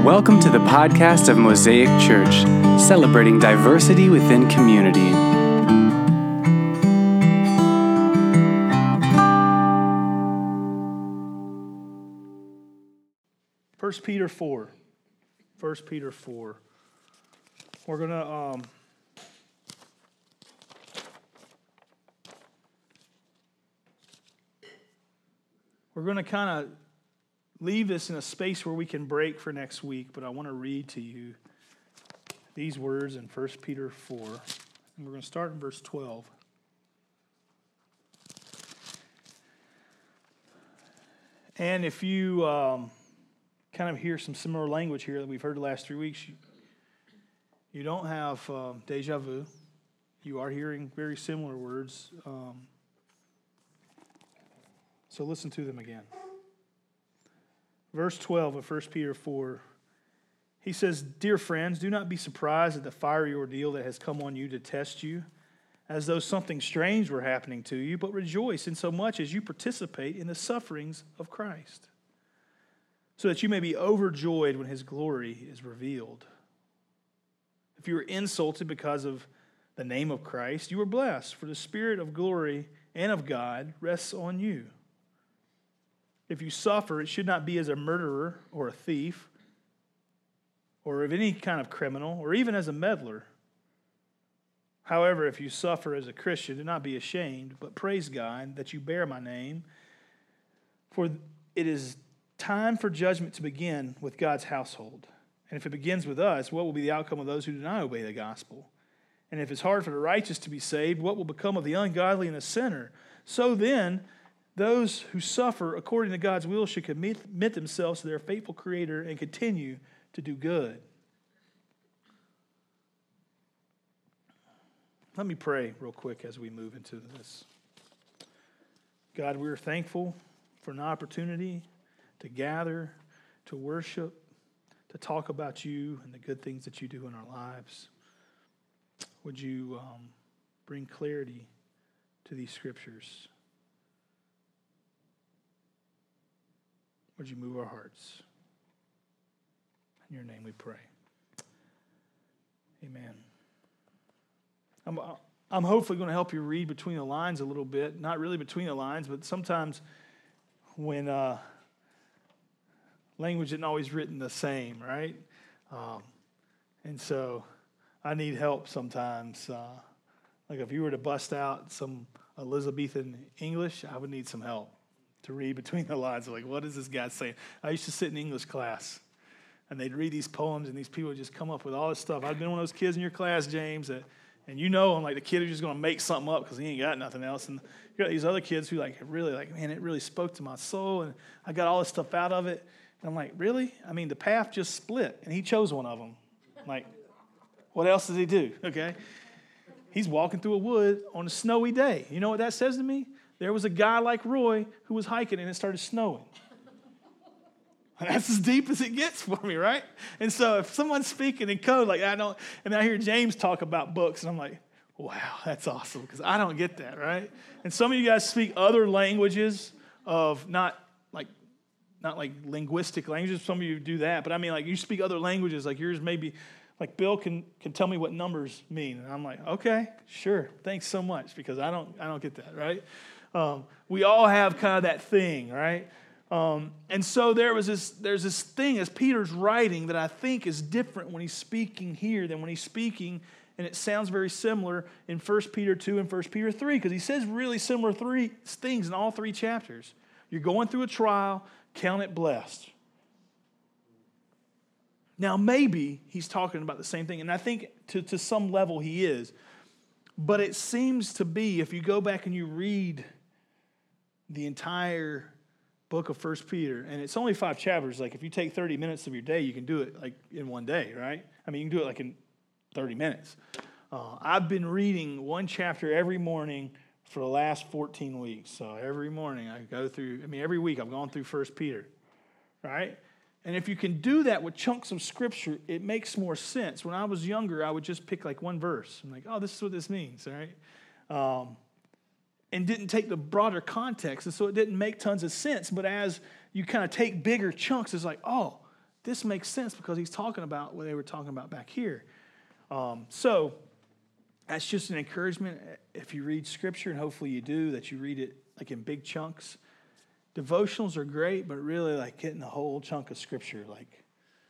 Welcome to the podcast of Mosaic Church, celebrating diversity within community. First Peter 4. We're gonna kind of leave this in a space where we can break for next week, but I want to read to you these words in 1 Peter 4. And we're going to start in verse 12. And if you kind of hear some similar language here that we've heard the last 3 weeks, you don't have deja vu. You are hearing very similar words. So listen to them again. Verse 12 of 1 Peter 4, he says, "Dear friends, do not be surprised at the fiery ordeal that has come on you to test you, as though something strange were happening to you, but rejoice insomuch as you participate in the sufferings of Christ, so that you may be overjoyed when his glory is revealed. If you are insulted because of the name of Christ, you are blessed, for the Spirit of glory and of God rests on you. If you suffer, it should not be as a murderer or a thief or of any kind of criminal or even as a meddler. However, if you suffer as a Christian, do not be ashamed, but praise God that you bear my name. For it is time for judgment to begin with God's household. And if it begins with us, what will be the outcome of those who do not obey the gospel? And if it's hard for the righteous to be saved, what will become of the ungodly and the sinner? So then, those who suffer according to God's will should commit themselves to their faithful Creator and continue to do good." Let me pray real quick as we move into this. God, we're thankful for an opportunity to gather, to worship, to talk about you and the good things that you do in our lives. Would you bring clarity to these scriptures? Would you move our hearts? In your name we pray. Amen. I'm hopefully going to help you read between the lines a little bit. Not really between the lines, but sometimes when language isn't always written the same, right? And so I need help sometimes. Like if you were to bust out some Elizabethan English, I would need some help to read between the lines. Like, what is this guy saying? I used to sit in English class, and they'd read these poems, and these people would just come up with all this stuff. I've been one of those kids in your class, James, and you know I'm like the kid who's just going to make something up because he ain't got nothing else. And you got these other kids who man, it really spoke to my soul, and I got all this stuff out of it. And I'm like, really? I mean, the path just split, and he chose one of them. Like, what else does he do? Okay? He's walking through a wood on a snowy day. You know what that says to me? There was a guy like Roy who was hiking and it started snowing. That's as deep as it gets for me, right? And so if someone's speaking in code like and I hear James talk about books, and I'm like, wow, that's awesome, because I don't get that, right? And some of you guys speak other languages of not like linguistic languages. Some of you do that, but I mean, like, you speak other languages, like yours maybe. Like Bill can tell me what numbers mean, and I'm like, okay, sure, thanks so much, because I don't get that, right? We all have kind of that thing, right? And so there's this thing as Peter's writing that I think is different when he's speaking here than when he's speaking, and it sounds very similar in 1 Peter 2 and 1 Peter 3, because he says really similar three things in all three chapters. You're going through a trial, count it blessed. Now, maybe he's talking about the same thing, and I think to some level he is, but it seems to be, if you go back and you read the entire book of 1 Peter, and it's only 5 chapters. Like, if you take 30 minutes of your day, you can do it like in one day, right? I mean, you can do it like in 30 minutes. I've been reading one chapter every morning for the last 14 weeks. So every morning I go through, every week I've gone through 1 Peter, right? And if you can do that with chunks of scripture, it makes more sense. When I was younger, I would just pick like one verse. I'm like, oh, this is what this means, all right? And didn't take the broader context, and so it didn't make tons of sense. But as you kind of take bigger chunks, it's like, oh, this makes sense because he's talking about what they were talking about back here. So that's just an encouragement. If you read Scripture, and hopefully you do, that you read it like in big chunks. Devotionals are great, but really like getting the whole chunk of Scripture, like,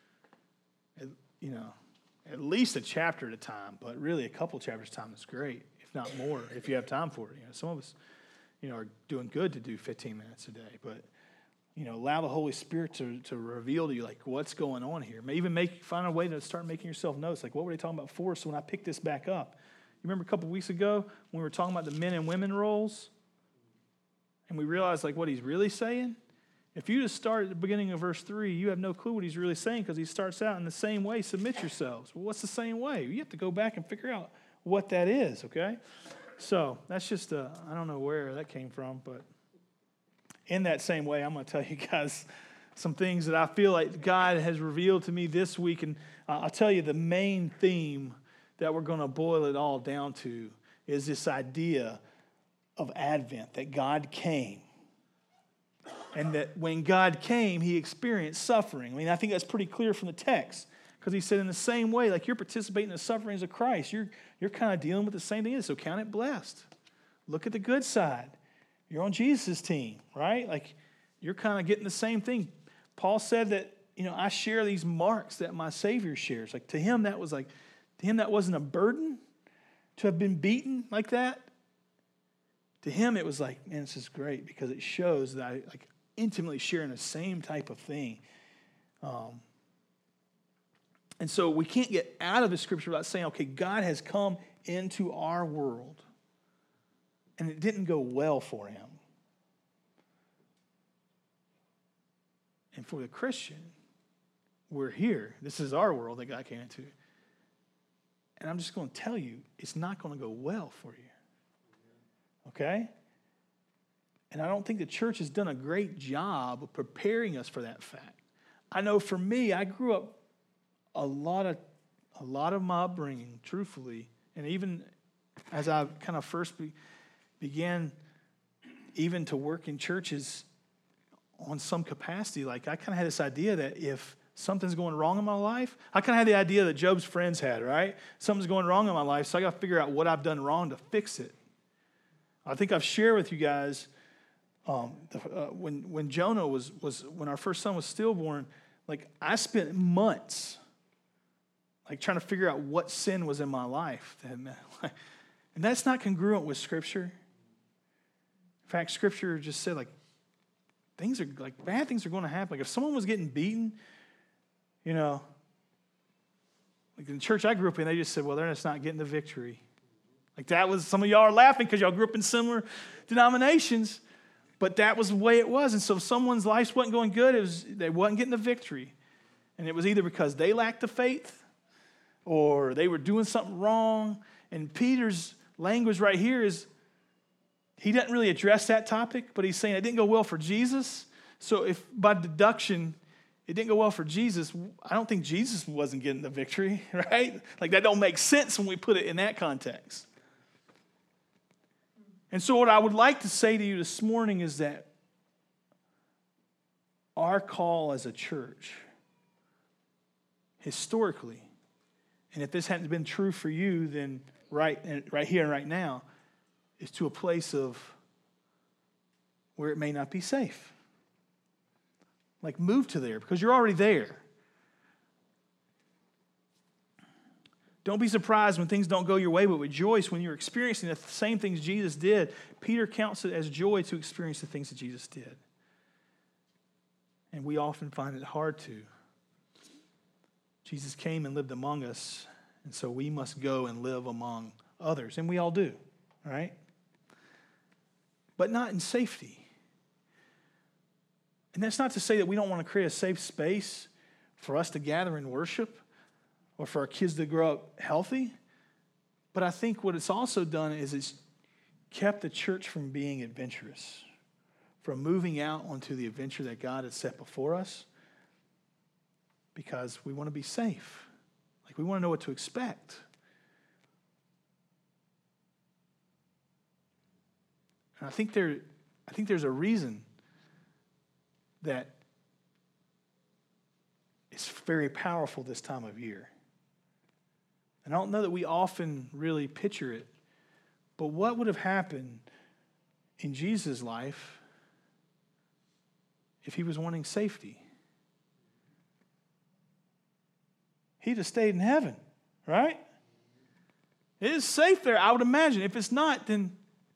at least a chapter at a time, but really a couple chapters at a time is great, if not more, if you have time for it. Some of us, are doing good to do 15 minutes a day, but, allow the Holy Spirit to reveal to you, like, what's going on here. Maybe find a way to start making yourself notes, like, what were they talking about before? So when I pick this back up, you remember a couple weeks ago when we were talking about the men and women roles, and we realized, like, what he's really saying? If you just start at the beginning of verse 3, you have no clue what he's really saying because he starts out in the same way, submit yourselves. Well, what's the same way? You have to go back and figure out what that is, okay? So that's just, I don't know where that came from, but in that same way, I'm going to tell you guys some things that I feel like God has revealed to me this week. And I'll tell you the main theme that we're going to boil it all down to is this idea of Advent, that God came. And that when God came, he experienced suffering. I think that's pretty clear from the text. Because he said in the same way, like you're participating in the sufferings of Christ. You're kind of dealing with the same thing. So count it blessed. Look at the good side. You're on Jesus' team, right? Like you're kind of getting the same thing. Paul said that, I share these marks that my Savior shares. Like to him that wasn't a burden to have been beaten like that. To him it was like, man, this is great because it shows that I intimately sharing the same type of thing. And so we can't get out of the Scripture without saying, okay, God has come into our world. And it didn't go well for him. And for the Christian, we're here. This is our world that God came into. And I'm just going to tell you, it's not going to go well for you. Okay? And I don't think the church has done a great job of preparing us for that fact. I know for me, I grew up a lot of my upbringing, truthfully, and even as I kind of first began even to work in churches on some capacity, like I kind of had this idea that if something's going wrong in my life, I kind of had the idea that Job's friends had, right? Something's going wrong in my life, so I got to figure out what I've done wrong to fix it. I think I've shared with you guys when Jonah was when our first son was stillborn, like I spent months like trying to figure out what sin was in my life. And that's not congruent with Scripture. In fact, Scripture just said like bad things are going to happen. Like if someone was getting beaten, like in the church I grew up in, they just said, well, they're just not getting the victory. Like that was, some of y'all are laughing because y'all grew up in similar denominations, but that was the way it was. And so if someone's life wasn't going good, they wasn't getting the victory. And it was either because they lacked the faith or they were doing something wrong. And Peter's language right here is, he doesn't really address that topic, but he's saying it didn't go well for Jesus. So if by deduction, it didn't go well for Jesus, I don't think Jesus wasn't getting the victory, right? Like that don't make sense when we put it in that context. And so what I would like to say to you this morning is that our call as a church, historically, and if this hadn't been true for you, then right here and right now, is to a place of where it may not be safe. Like move to there because you're already there. Don't be surprised when things don't go your way, but rejoice when you're experiencing the same things Jesus did. Peter counts it as joy to experience the things that Jesus did. And we often find it hard to. Jesus came and lived among us, and so we must go and live among others. And we all do, right? But not in safety. And that's not to say that we don't want to create a safe space for us to gather and worship or for our kids to grow up healthy. But I think what it's also done is it's kept the church from being adventurous, from moving out onto the adventure that God has set before us, because we want to be safe. Like we want to know what to expect. And I think there's a reason that is very powerful this time of year. And I don't know that we often really picture it, but what would have happened in Jesus' life if he was wanting safety? He'd have stayed in heaven, right? It is safe there, I would imagine. If it's not, then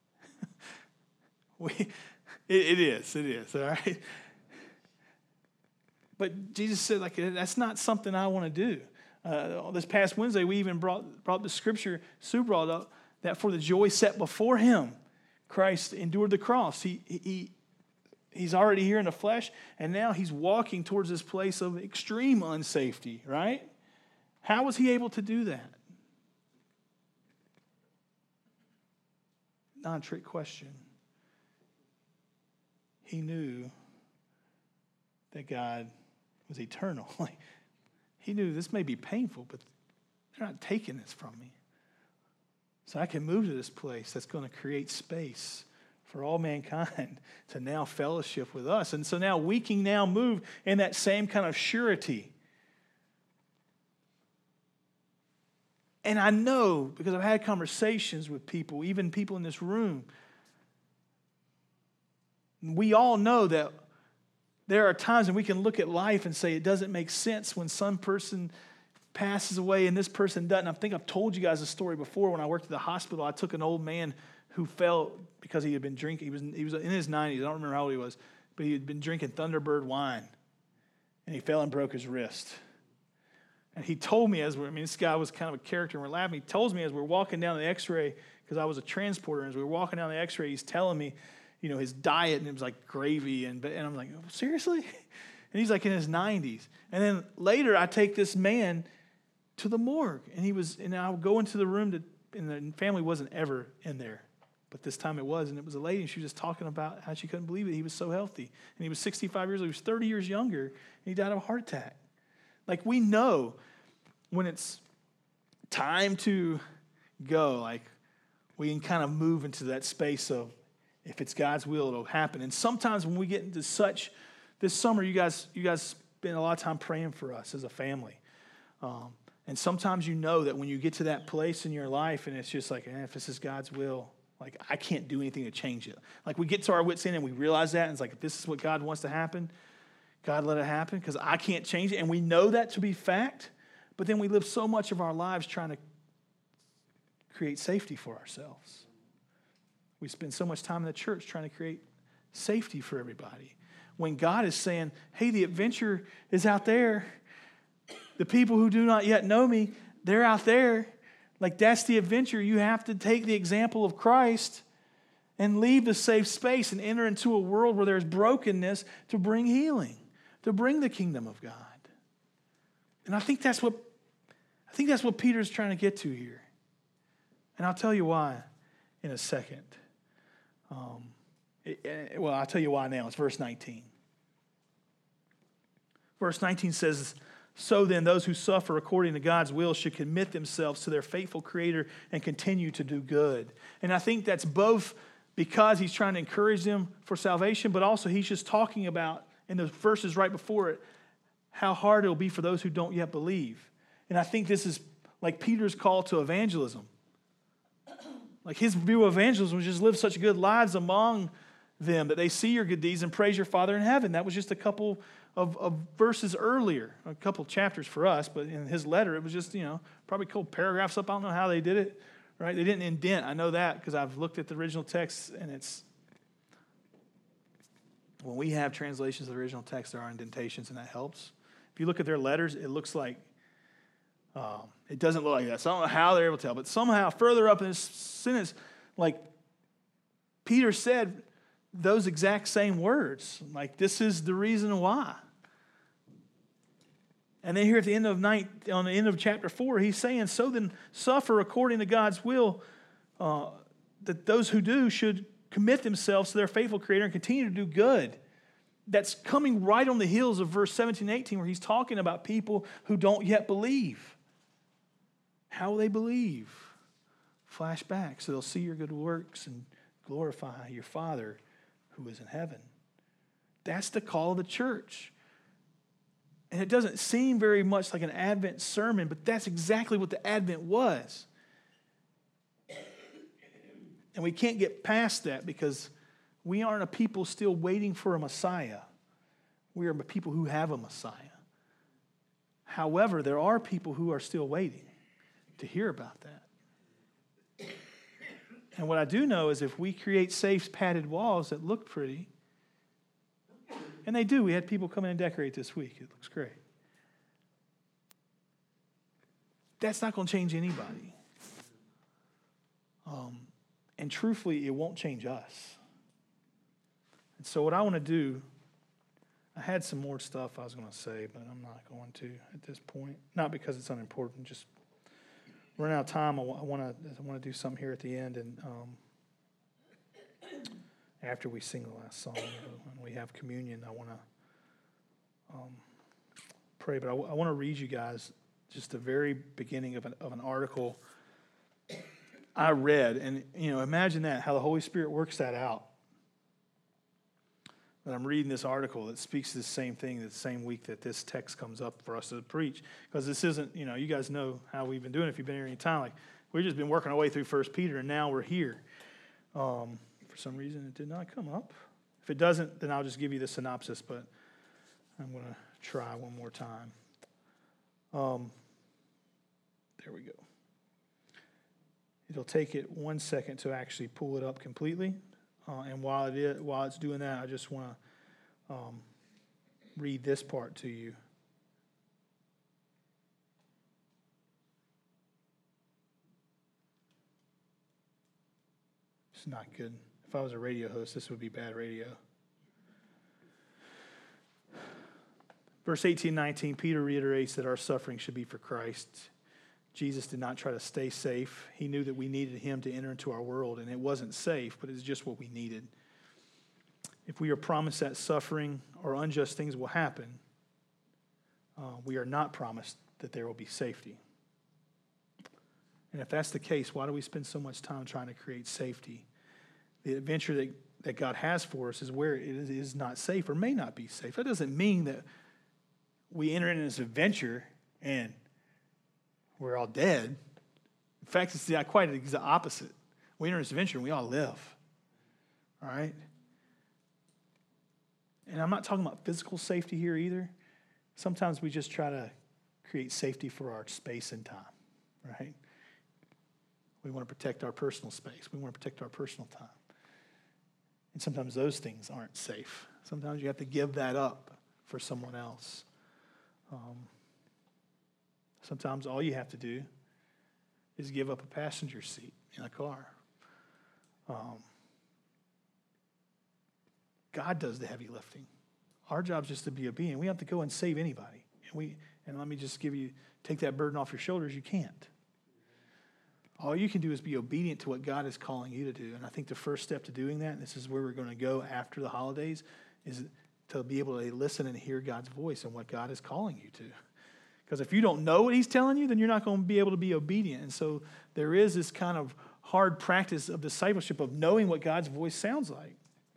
it is, all right? But Jesus said, like, that's not something I want to do. This past Wednesday, we even brought the scripture, Sue brought up, that for the joy set before him, Christ endured the cross. He's already here in the flesh, and now he's walking towards this place of extreme unsafety, right? How was he able to do that? Non-trick question. He knew that God was eternal. Like, he knew this may be painful, but they're not taking this from me. So I can move to this place that's going to create space for all mankind to now fellowship with us. And so now we can now move in that same kind of surety. And I know, because I've had conversations with people, even people in this room, we all know that there are times when we can look at life and say it doesn't make sense when some person passes away and this person doesn't. I think I've told you guys a story before. When I worked at the hospital, I took an old man who fell because he had been drinking. He was in his 90s. I don't remember how old he was, but he had been drinking Thunderbird wine, and he fell and broke his wrist. And he told me this guy was kind of a character, and we're laughing. He tells me as we're walking down the x-ray, because I was a transporter, and as we were walking down the x-ray, he's telling me, his diet, and it was like gravy, and I'm like, oh, seriously? And he's like in his 90s. And then later, I take this man to the morgue, and I would go into the room, and the family wasn't ever in there, but this time it was, and it was a lady, and she was just talking about how she couldn't believe it. He was so healthy, and he was 65 years old. He was 30 years younger, and he died of a heart attack. Like, we know when it's time to go, like, we can kind of move into that space of, if it's God's will, it'll happen. And sometimes when we get into this summer, you guys spend a lot of time praying for us as a family. And sometimes you know that when you get to that place in your life and it's just like, if this is God's will, like, I can't do anything to change it. Like, we get to our wits' end and we realize that, and it's like, if this is what God wants to happen, God, let it happen, because I can't change it. And we know that to be fact, but then we live so much of our lives trying to create safety for ourselves. We spend so much time in the church trying to create safety for everybody. When God is saying, hey, the adventure is out there. The people who do not yet know me, they're out there. Like, that's the adventure. You have to take the example of Christ and leave the safe space and enter into a world where there's brokenness to bring healing, to bring the kingdom of God. And I think that's what Peter's trying to get to here. And I'll tell you why in a second. I'll tell you why now. It's verse 19. Verse 19 says, so then those who suffer according to God's will should commit themselves to their faithful Creator and continue to do good. And I think that's both because he's trying to encourage them for salvation, but also he's just talking about, in the verses right before it, how hard it will be for those who don't yet believe. And I think this is like Peter's call to evangelism. Like, his view of evangelism was just live such good lives among them that they see your good deeds and praise your Father in heaven. That was just a couple of verses earlier, a couple chapters for us, but in his letter, it was just, probably a couple paragraphs up. I don't know how they did it, right? They didn't indent. I know that because I've looked at the original text, and it's, when we have translations of the original text, there are indentations, and that helps. If you look at their letters, it looks like, it doesn't look like that. So I don't know how they're able to tell, but somehow further up in this sentence, like, Peter said those exact same words. Like, this is the reason why. And then here at the end of on the end of chapter 4, he's saying, so then suffer according to God's will, that those who do should commit themselves to their faithful Creator and continue to do good. That's coming right on the heels of verse 17 and 18, where he's talking about people who don't yet believe. How will they believe? Flashback, so they'll see your good works and glorify your Father who is in heaven. That's the call of the church. And it doesn't seem very much like an Advent sermon, but that's exactly what the Advent was. And we can't get past that because we aren't a people still waiting for a Messiah. We are a people who have a Messiah. However, there are people who are still waiting to hear about that. And what I do know is if we create safe padded walls that look pretty, and they do, we had people come in and decorate this week. It looks great. That's not going to change anybody. And truthfully, it won't change us. And so what I want to do, I had some more stuff I was going to say, but I'm not going to at this point. Not because it's unimportant, just running out of time. I want to do something here at the end, and after we sing the last song and we have communion, I want to pray. But I want to read you guys just the very beginning of an article I read, and imagine that, how the Holy Spirit works that out. That I'm reading this article that speaks to the same thing the same week that this text comes up for us to preach. Because this isn't, you guys know how we've been doing it if you've been here any time. Like, we've just been working our way through 1 Peter, and now we're here. For some reason, it did not come up. If it doesn't, then I'll just give you the synopsis, but I'm going to try one more time. There we go. It'll take it 1 second to actually pull it up completely. And while it's doing that, I just want to read this part to you. It's not good. If I was a radio host, this would be bad radio. Verse 18-19, Peter reiterates that our suffering should be for Christ. Jesus did not try to stay safe. He knew that we needed him to enter into our world, and it wasn't safe, but it's just what we needed. If we are promised that suffering or unjust things will happen, we are not promised that there will be safety. And if that's the case, why do we spend so much time trying to create safety? The adventure that God has for us is where it is not safe or may not be safe. That doesn't mean that we enter into this adventure and we're all dead. In fact, it's quite the opposite. We enter this adventure and we all live. All right? And I'm not talking about physical safety here either. Sometimes we just try to create safety for our space and time. Right? We want to protect our personal space. We want to protect our personal time. And sometimes those things aren't safe. Sometimes you have to give that up for someone else. Sometimes all you have to do is give up a passenger seat in a car. God does the heavy lifting. Our job is just to be obedient. We don't have to go and save anybody. And let me just take that burden off your shoulders. You can't. All you can do is be obedient to what God is calling you to do. And I think the first step to doing that, and this is where we're going to go after the holidays, is to be able to listen and hear God's voice and what God is calling you to. Because if you don't know what he's telling you, then you're not going to be able to be obedient. And so there is this kind of hard practice of discipleship of knowing what God's voice sounds like.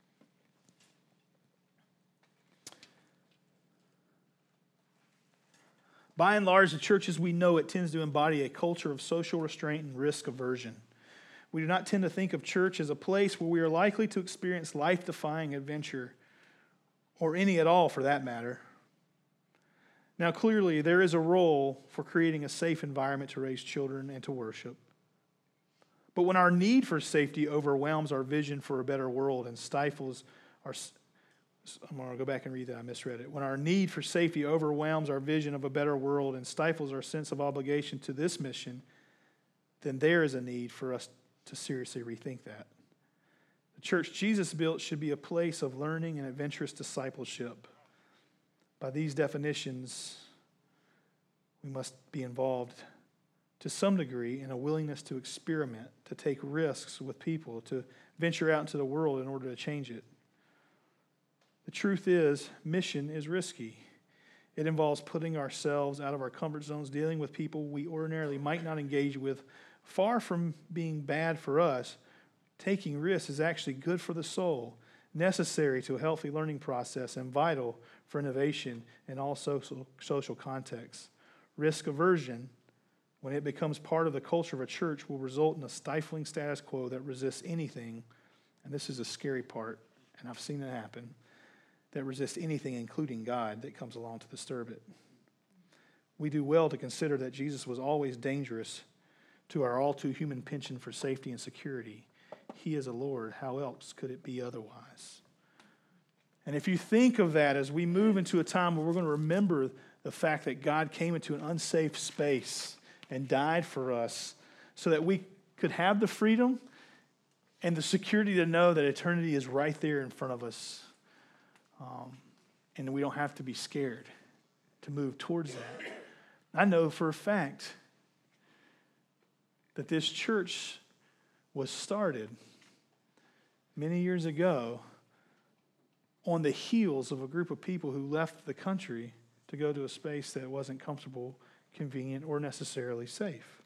By and large, the church as we know it tends to embody a culture of social restraint and risk aversion. We do not tend to think of church as a place where we are likely to experience life-defying adventure, or any at all for that matter. Now, clearly, there is a role for creating a safe environment to raise children and to worship. But when our need for safety overwhelms our vision for a better world and stifles our... I'm going to go back and read that. I misread it. When our need for safety overwhelms our vision of a better world and stifles our sense of obligation to this mission, then there is a need for us to seriously rethink that. The church Jesus built should be a place of learning and adventurous discipleship. By these definitions, we must be involved to some degree in a willingness to experiment, to take risks with people, to venture out into the world in order to change it. The truth is, mission is risky. It involves putting ourselves out of our comfort zones, dealing with people we ordinarily might not engage with. Far from being bad for us, taking risks is actually good for the soul. necessary to a healthy learning process and vital for innovation in all social contexts. Risk aversion, when it becomes part of the culture of a church, will result in a stifling status quo that resists anything, and this is a scary part, and I've seen it happen, that resists anything, including God, that comes along to disturb it. We do well to consider that Jesus was always dangerous to our all too human penchant for safety and security. He is a Lord. How else could it be otherwise? And if you think of that as we move into a time where we're going to remember the fact that God came into an unsafe space and died for us so that we could have the freedom and the security to know that eternity is right there in front of us, and we don't have to be scared to move towards that. I know for a fact that this church was started many years ago on the heels of a group of people who left the country to go to a space that wasn't comfortable, convenient, or necessarily safe.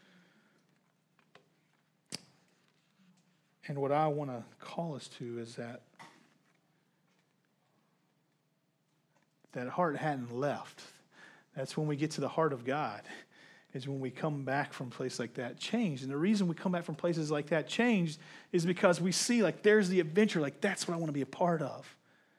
And what I want to call us to is that heart hadn't left. That's when we get to the heart of God, is when we come back from a place like that changed. And the reason we come back from places like that changed is because we see, like, there's the adventure, like, that's what I want to be a part of.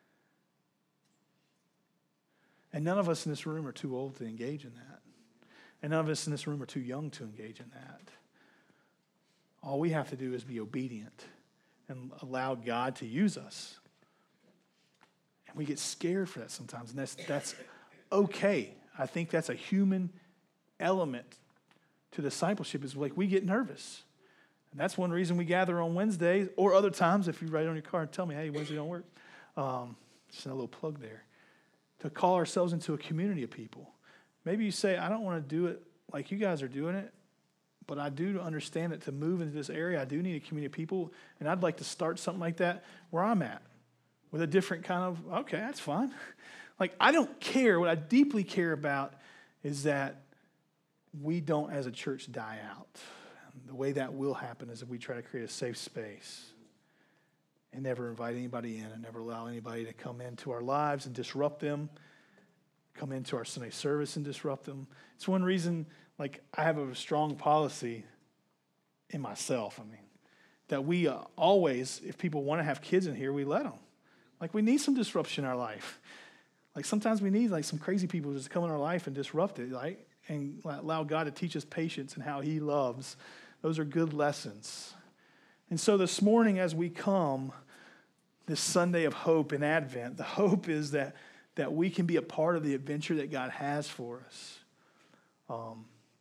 And none of us in this room are too old to engage in that. And none of us in this room are too young to engage in that. All we have to do is be obedient and allow God to use us. And we get scared for that sometimes, and that's okay. I think that's a human element to discipleship, is like we get nervous. And that's one reason we gather on Wednesdays, or other times if you write on your card and tell me, hey, Wednesday don't work. Just a little plug there. To call ourselves into a community of people. Maybe you say, I don't want to do it like you guys are doing it, but I do understand that to move into this area, I do need a community of people, and I'd like to start something like that where I'm at, with a different kind of, okay, that's fine. Like, I don't care. What I deeply care about is that we don't, as a church, die out. And the way that will happen is if we try to create a safe space and never invite anybody in and never allow anybody to come into our lives and disrupt them, come into our Sunday service and disrupt them. It's one reason, like, I have a strong policy in myself, that we always, if people want to have kids in here, we let them. Like, we need some disruption in our life. Like, sometimes we need, like, some crazy people just to come in our life and disrupt it, like, and allow God to teach us patience and how he loves. Those are good lessons. And so this morning as we come, this Sunday of hope in Advent, the hope is that we can be a part of the adventure that God has for us.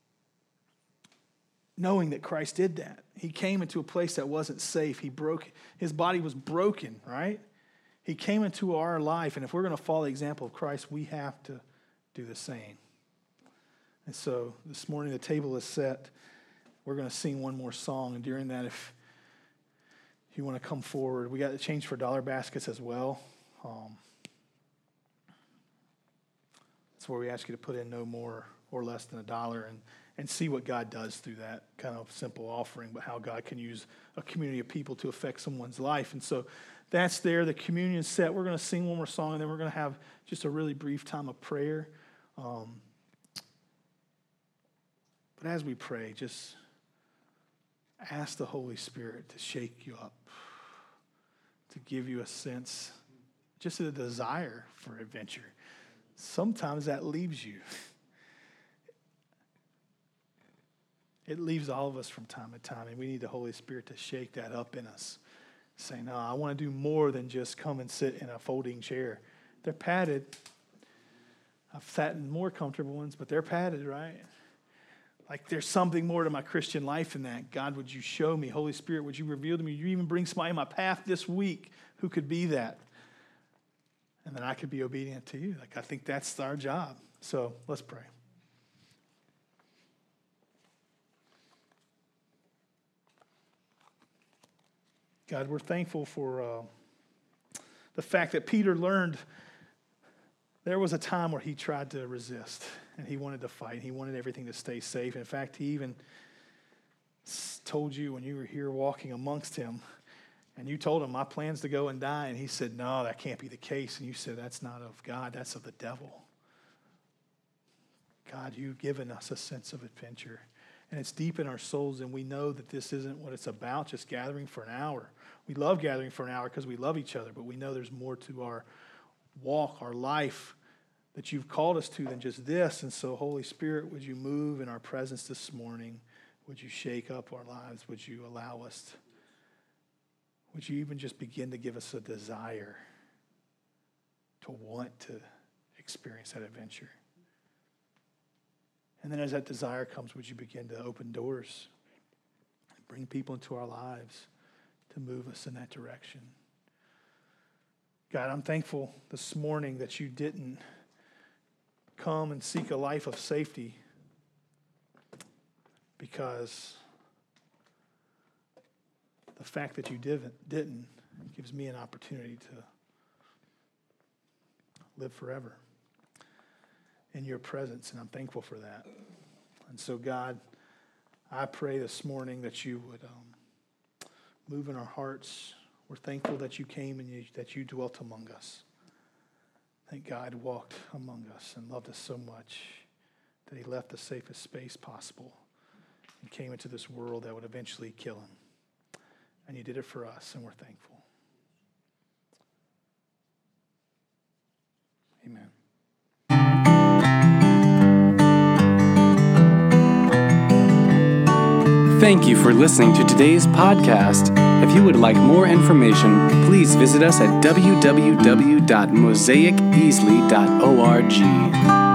Knowing that Christ did that. He came into a place that wasn't safe. His body was broken, right? He came into our life, and if we're going to follow the example of Christ, we have to do the same. And so this morning the table is set. We're going to sing one more song, and during that, if you want to come forward, we got the change for dollar baskets as well. That's where we ask you to put in no more or less than $1 and see what God does through that kind of simple offering, but how God can use a community of people to affect someone's life. And so that's there. The communion set. We're going to sing one more song, and then we're going to have just a really brief time of prayer. But as we pray, just ask the Holy Spirit to shake you up, to give you a sense, just a desire for adventure. Sometimes that leaves you. It leaves all of us from time to time, and we need the Holy Spirit to shake that up in us. Say, no, I want to do more than just come and sit in a folding chair. They're padded. I've sat in more comfortable ones, but they're padded, right? Like, there's something more to my Christian life than that. God, would you show me? Holy Spirit, would you reveal to me? You even bring somebody in my path this week who could be that. And then I could be obedient to you. Like, I think that's our job. So let's pray. God, we're thankful for the fact that Peter learned there was a time where he tried to resist and he wanted to fight. He wanted everything to stay safe. In fact, he even told you when you were here walking amongst him, And you told him, my plan's to go and die. And he said, no, that can't be the case. And you said, that's not of God, that's of the devil. God, you've given us a sense of adventure. And it's deep in our souls, and we know that this isn't what it's about, just gathering for an hour. We love gathering for an hour because we love each other, but we know there's more to our walk, our life, that you've called us to than just this. And so, Holy Spirit, would you move in our presence this morning? Would you shake up our lives? Would you allow us would you even just begin to give us a desire to want to experience that adventure? And then as that desire comes, would you begin to open doors and bring people into our lives to move us in that direction? God, I'm thankful this morning that you didn't come and seek a life of safety, because the fact that you didn't gives me an opportunity to live forever in your presence, and I'm thankful for that. And so, God, I pray this morning that you would move in our hearts. We're thankful that you came and that you dwelt among us. Thank God walked among us and loved us so much that he left the safest space possible and came into this world that would eventually kill him. And you did it for us, and we're thankful. Amen. Thank you for listening to today's podcast. If you would like more information, please visit us at www.mosaiceasley.org.